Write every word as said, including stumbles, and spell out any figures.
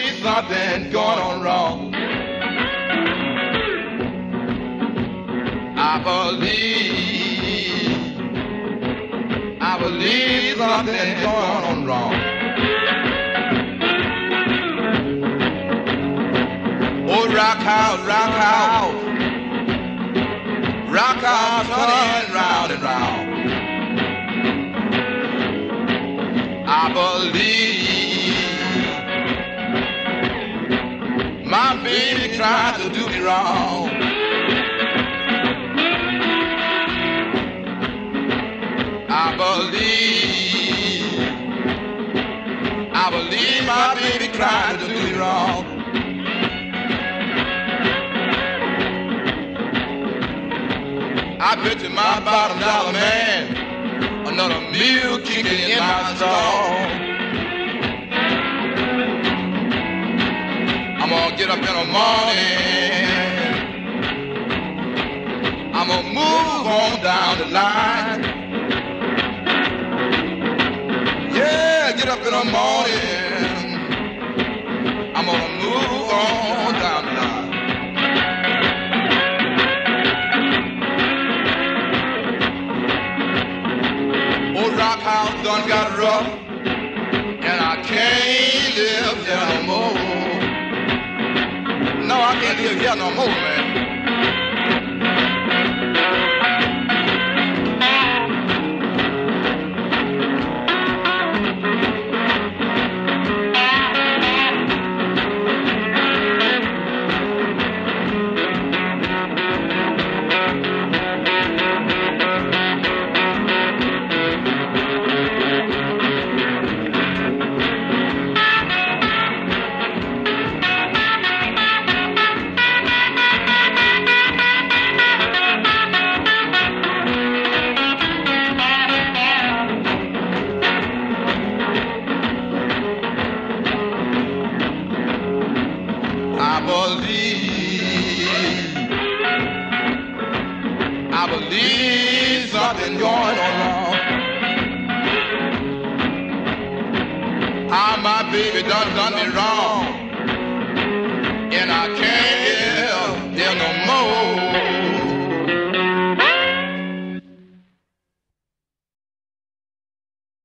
believe something going on wrong. I believe, I believe something going on wrong. Oh, rock house, rock house, rock house, turning round and round. I believe my baby tried to do me wrong. I believe, I believe my baby tried to do me wrong. I bet you my bottom dollar man, another meal kicking in my stall. I'm gonna get up in the morning, I'm gonna move on down the line. Yeah, get up in the morning, I'm gonna move on down the line. Old rock house done got rough, and I can't live there no more. No, I can't live here no more, man. I believe, I believe something going on wrong. How my baby done done me wrong.